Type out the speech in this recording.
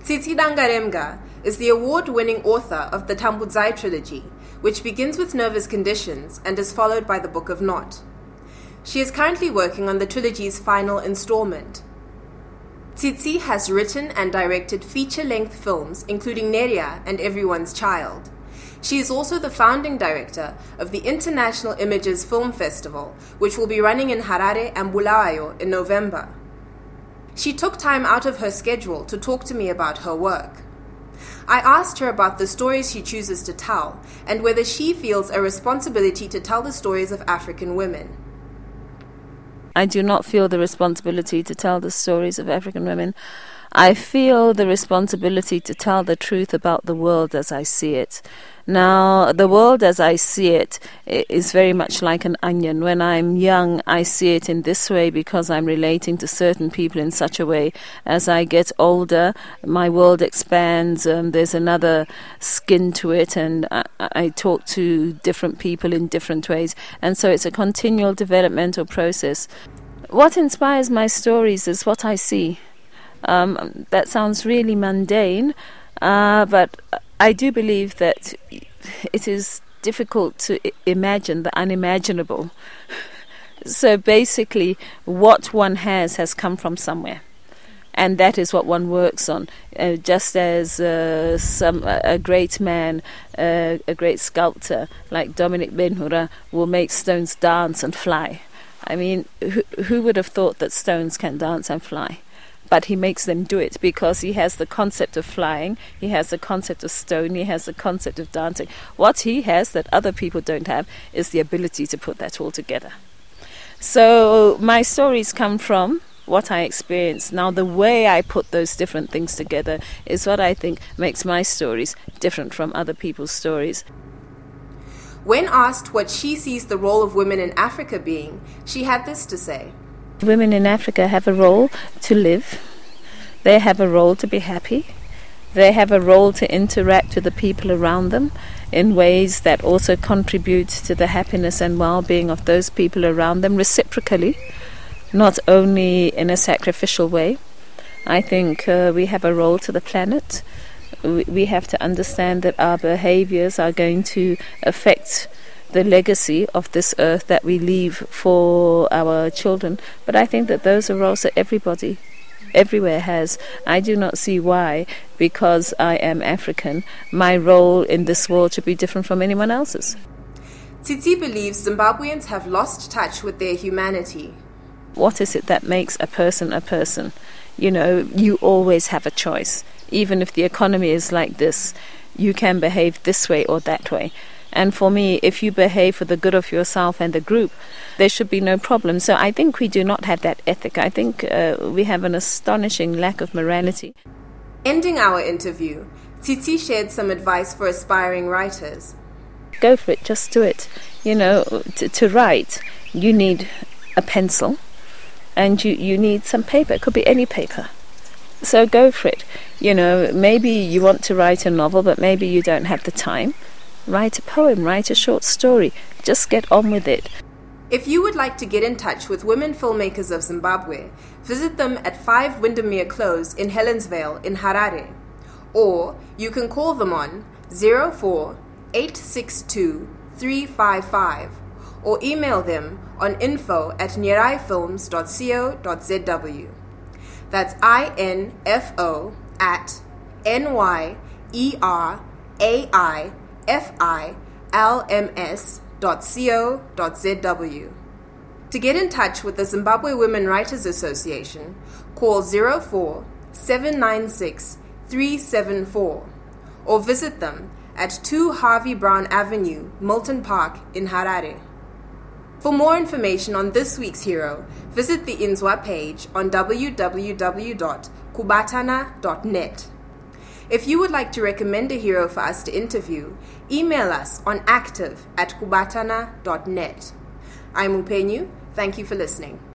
Tsitsi Dangarembga is the award-winning author of the Tambudzai trilogy, which begins with nervous conditions and is followed by the Book of Not. She is currently working on the trilogy's final installment. Tsitsi has written and directed feature-length films including Neria and Everyone's Child. She is also the founding director of the International Images Film Festival, which will be running in Harare and Bulawayo in November. She took time out of her schedule to talk to me about her work. I asked her about the stories she chooses to tell and whether she feels a responsibility to tell the stories of African women. I do not feel the responsibility to tell the stories of African women. I feel the responsibility to tell the truth about the world as I see it. Now, the world as I see it is very much like an onion. When I'm young, I see it in this way because I'm relating to certain people in such a way. As I get older, my world expands. There's another skin to it, and I talk to different people in different ways. And so it's a continual developmental process. What inspires my stories is what I see. That sounds really mundane, but I do believe that it is difficult to imagine the unimaginable. So basically, what one has come from somewhere, and that is what one works on. Just as a great man, a great sculptor like Dominic Benhura will make stones dance and fly. I mean, who would have thought that stones can dance and fly? But he makes them do it because he has the concept of flying, he has the concept of stone, he has the concept of dancing. What he has that other people don't have is the ability to put that all together. So my stories come from what I experience. Now, the way I put those different things together is what I think makes my stories different from other people's stories. When asked what she sees the role of women in Africa being, she had this to say. Women in Africa have a role to live. They have a role to be happy. They have a role to interact with the people around them in ways that also contribute to the happiness and well-being of those people around them reciprocally, not only in a sacrificial way. I think we have a role to the planet. We have to understand that our behaviors are going to affect the legacy of this earth that we leave for our children. But I think that those are roles that everybody everywhere has. I do not see why, because I am African, my role in this world should be different from anyone else's. Tsitsi believes Zimbabweans have lost touch with their humanity. What is it that makes a person a person? You know, you always have a choice. Even if the economy is like this, you can behave this way or that way. And for me, if you behave for the good of yourself and the group, there should be no problem. So I think we do not have that ethic. I think we have an astonishing lack of morality. Ending our interview, Tsitsi shared some advice for aspiring writers. Go for it, just do it. You know, to write, you need a pencil and you need some paper. It could be any paper. So go for it. You know, maybe you want to write a novel, but maybe you don't have the time. Write a poem, write a short story. Just get on with it. If you would like to get in touch with women filmmakers of Zimbabwe, visit them at 5 Windermere Close in Helensvale in Harare. Or you can call them on 04-862 355 or email them on info@nyeraifilms.co.zw. That's info@NYERAIFILMS.co.zw. To get in touch with the Zimbabwe Women Writers Association, call 04-796-374 or visit them at 2 Harvey Brown Avenue, Milton Park in Harare. For more information on this week's hero, visit the Inzwa page on www.kubatana.net. If you would like to recommend a hero for us to interview, email us on active@kubatana.net. I'm Upenyu. Thank you for listening.